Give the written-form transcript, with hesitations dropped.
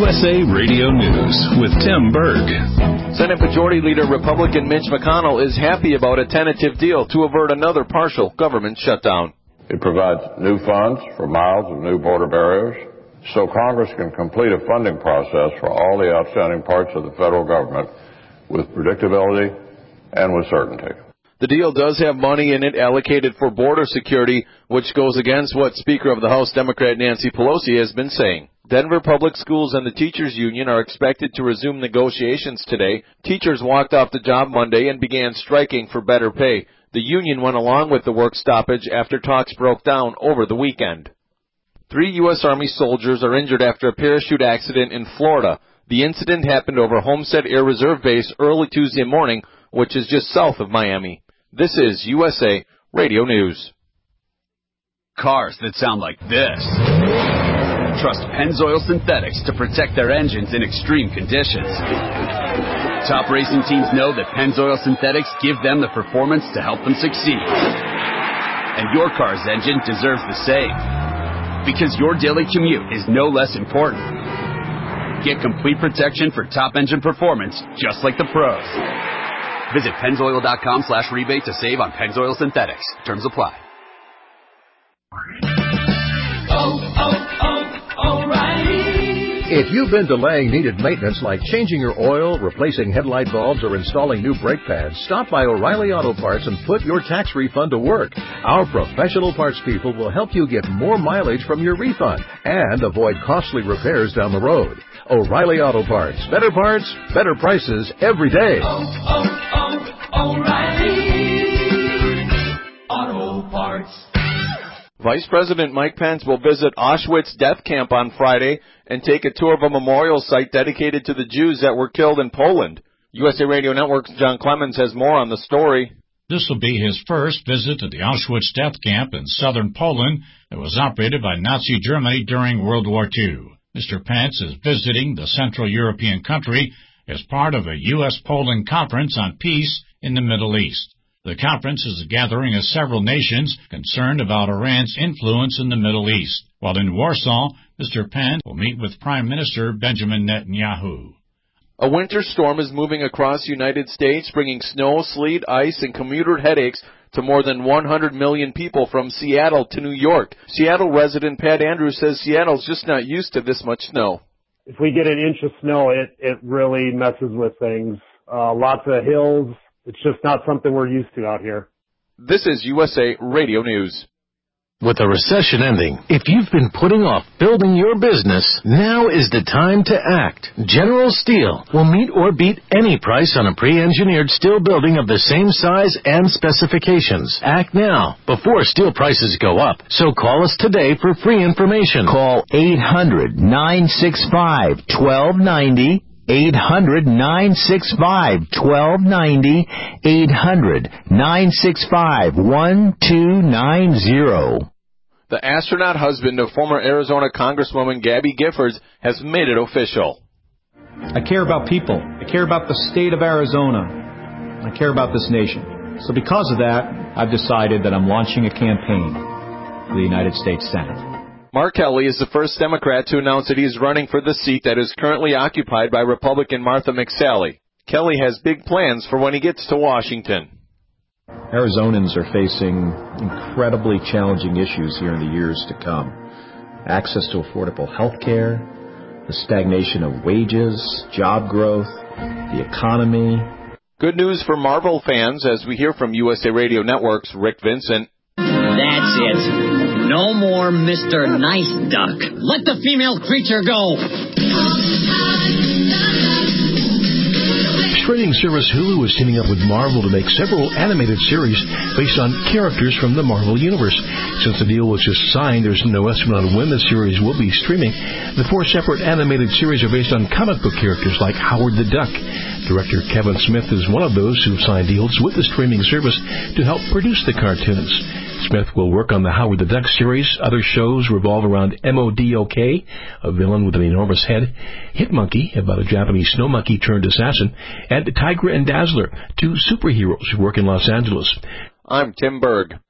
USA Radio News with Tim Berg. Senate Majority Leader Republican Mitch McConnell is happy about a tentative deal to avert another partial government shutdown. It provides new funds for miles of new border barriers, so Congress can complete a funding process for all the outstanding parts of the federal government with predictability and with certainty. The deal does have money in it allocated for border security, which goes against what Speaker of the House Democrat Nancy Pelosi has been saying. Denver Public Schools and the Teachers Union are expected to resume negotiations today. Teachers walked off the job Monday and began striking for better pay. The union went along with the work stoppage after talks broke down over the weekend. 3 U.S. Army soldiers are injured after a parachute accident in Florida. The incident happened over Homestead Air Reserve Base early Tuesday morning, which is just south of Miami. This is USA Radio News. Cars that sound like this. Trust Pennzoil Synthetics to protect their engines in extreme conditions. Top racing teams know that Pennzoil Synthetics give them the performance to help them succeed. And your car's engine deserves the same. Because your daily commute is no less important. Get complete protection for top engine performance, just like the pros. Visit Pennzoil.com/rebate to save on Pennzoil Synthetics. Terms apply. O'Reilly. If you've been delaying needed maintenance like changing your oil, replacing headlight bulbs, or installing new brake pads, stop by O'Reilly Auto Parts and put your tax refund to work. Our professional parts people will help you get more mileage from your refund and avoid costly repairs down the road. O'Reilly Auto Parts. Better parts, better prices every day. O'Reilly Auto Parts. Vice President Mike Pence will visit Auschwitz death camp on Friday and take a tour of a memorial site dedicated to the Jews that were killed in Poland. USA Radio Network's John Clemens has more on the story. This will be his first visit to the Auschwitz death camp in southern Poland that was operated by Nazi Germany during World War II. Mr. Pence is visiting the Central European country as part of a U.S.-Poland conference on peace in the Middle East. The conference is a gathering of several nations concerned about Iran's influence in the Middle East. While in Warsaw, Mr. Pence will meet with Prime Minister Benjamin Netanyahu. A winter storm is moving across the United States, bringing snow, sleet, ice, and commuter headaches to more than 100 million people from Seattle to New York. Seattle resident Pat Andrews says Seattle's just not used to this much snow. If we get an inch of snow, it really messes with things. Lots of hills. It's just not something we're used to out here. This is USA Radio News. With the recession ending, if you've been putting off building your business, now is the time to act. General Steel will meet or beat any price on a pre-engineered steel building of the same size and specifications. Act now, before steel prices go up. So call us today for free information. Call 800-965-1290. 800-965-1290, 800-965-1290. The astronaut husband of former Arizona Congresswoman Gabby Giffords has made it official. I care about people. I care about the state of Arizona. I care about this nation. So because of that, I've decided that I'm launching a campaign for the United States Senate. Mark Kelly is the first Democrat to announce that he's running for the seat that is currently occupied by Republican Martha McSally. Kelly has big plans for when he gets to Washington. Arizonans are facing incredibly challenging issues here in the years to come. Access to affordable health care, the stagnation of wages, job growth, the economy. Good news for Marvel fans as we hear from USA Radio Network's Rick Vincent. That's it. No more Mr. Nice Duck. Let the female creature go. Streaming service Hulu is teaming up with Marvel to make several animated series based on characters from the Marvel Universe. Since the deal was just signed, there's no estimate on when the series will be streaming. The 4 separate animated series are based on comic book characters like Howard the Duck. Director Kevin Smith is one of those who signed deals with the streaming service to help produce the cartoons. Smith will work on the Howard the Duck series. Other shows revolve around M.O.D.O.K., a villain with an enormous head, Hit Monkey, about a Japanese snow monkey turned assassin, and Tigra and Dazzler, 2 superheroes who work in Los Angeles. I'm Tim Berg.